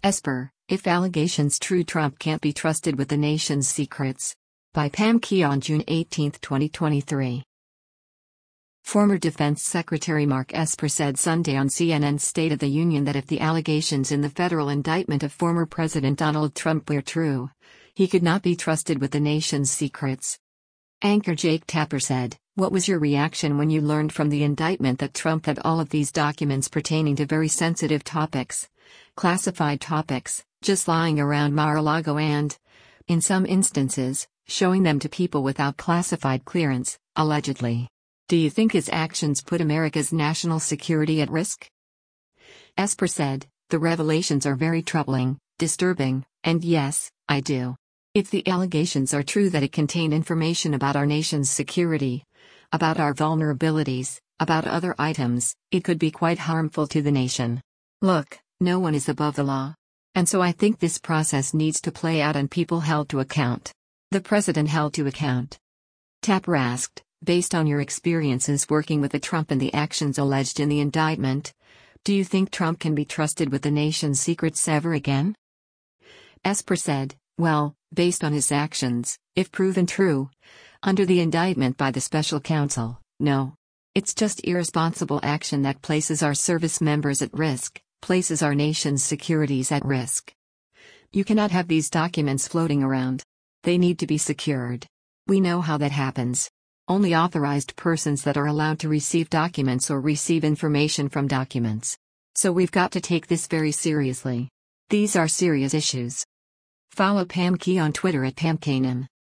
Esper, if allegations true, Trump can't be trusted with the nation's secrets. By Pam Key on June 18, 2023. Former Defense Secretary Mark Esper said Sunday on CNN's State of the Union that if the allegations in the federal indictment of former President Donald Trump were true, he could not be trusted with the nation's secrets. Anchor Jake Tapper said, "What was your reaction when you learned from the indictment that Trump had all of these documents pertaining to very sensitive topics, classified topics, just lying around Mar-a-Lago and, in some instances, showing them to people without classified clearance, allegedly? Do you think his actions put America's national security at risk?" Esper said, "The revelations are very troubling, disturbing, and yes, I do. If the allegations are true that it contain information about our nation's security, about our vulnerabilities, about other items, it could be quite harmful to the nation. Look, no one is above the law. And so I think this process needs to play out and people held to account. The president held to account." Tapper asked, "Based on your experiences working with Trump and the actions alleged in the indictment, do you think Trump can be trusted with the nation's secrets ever again?" Esper said, "Well, based on his actions, if proven true, under the indictment by the special counsel, no. It's just irresponsible action that places our service members at risk, places our nation's securities at risk. You cannot have these documents floating around. They need to be secured. We know how that happens. Only authorized persons that are allowed to receive documents or receive information from documents. So we've got to take this very seriously. These are serious issues." Follow Pam Key on Twitter at PamKanan.